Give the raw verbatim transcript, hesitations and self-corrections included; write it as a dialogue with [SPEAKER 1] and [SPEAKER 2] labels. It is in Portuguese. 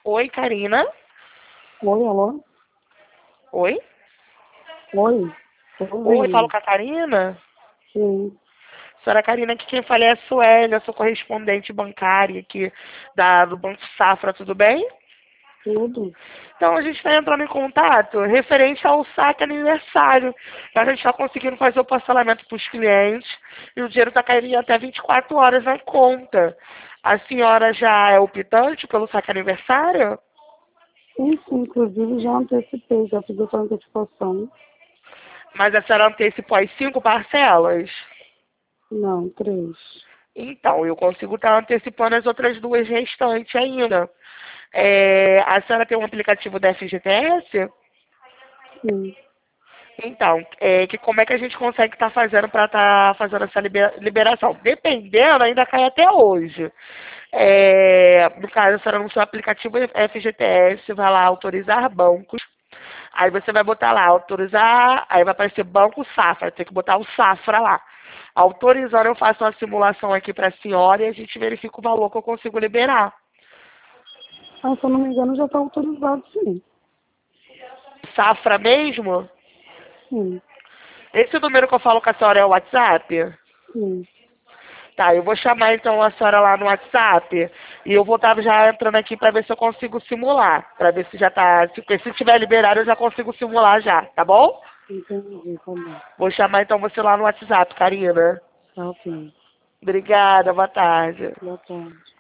[SPEAKER 1] Oi, Karina.
[SPEAKER 2] Oi, alô?
[SPEAKER 1] Oi?
[SPEAKER 2] Oi, tô
[SPEAKER 1] Oi, falo
[SPEAKER 2] ouvindo.
[SPEAKER 1] com a Karina?
[SPEAKER 2] Sim,
[SPEAKER 1] Senhora Karina, aqui quem fala é a Suélia, sou correspondente bancária aqui da, do Banco Safra, tudo bem?
[SPEAKER 2] tudo.
[SPEAKER 1] Então a gente está entrando em contato referente ao saque aniversário. A gente está conseguindo fazer o parcelamento para os clientes e o dinheiro está caindo em até vinte e quatro horas na conta. A senhora já é optante pelo saque aniversário?
[SPEAKER 2] Isso, inclusive, já antecipei, já fiz essa antecipação.
[SPEAKER 1] Mas a senhora antecipou as cinco parcelas?
[SPEAKER 2] Não, três.
[SPEAKER 1] Então, eu consigo estar antecipando as outras duas restantes ainda. É, a senhora tem um aplicativo da F G T S?
[SPEAKER 2] Sim.
[SPEAKER 1] Então, é, que como é que a gente consegue estar fazendo para estar fazendo essa libera- liberação? Dependendo, ainda cai até hoje. É, no caso, a senhora no seu aplicativo F G T S, vai lá autorizar bancos. Aí você vai botar lá, autorizar, aí vai aparecer Banco Safra, tem que botar o Safra lá. Autorizando, eu faço uma simulação aqui para a senhora e a gente verifica o valor que eu consigo liberar.
[SPEAKER 2] Ah, se eu não me engano, já está autorizado, sim.
[SPEAKER 1] Safra mesmo?
[SPEAKER 2] Sim,
[SPEAKER 1] Esse número que eu falo com a senhora é o WhatsApp?
[SPEAKER 2] sim.
[SPEAKER 1] Tá, eu vou chamar então a senhora lá no WhatsApp e eu vou estar já entrando aqui para ver se eu consigo simular. Para ver se já tá. Se, se tiver liberado, eu já consigo simular já, tá bom?
[SPEAKER 2] Entendi, tá bom.
[SPEAKER 1] Vou chamar então você lá no WhatsApp, Karina.
[SPEAKER 2] Tá ok.
[SPEAKER 1] Obrigada, boa tarde.
[SPEAKER 2] Boa tarde.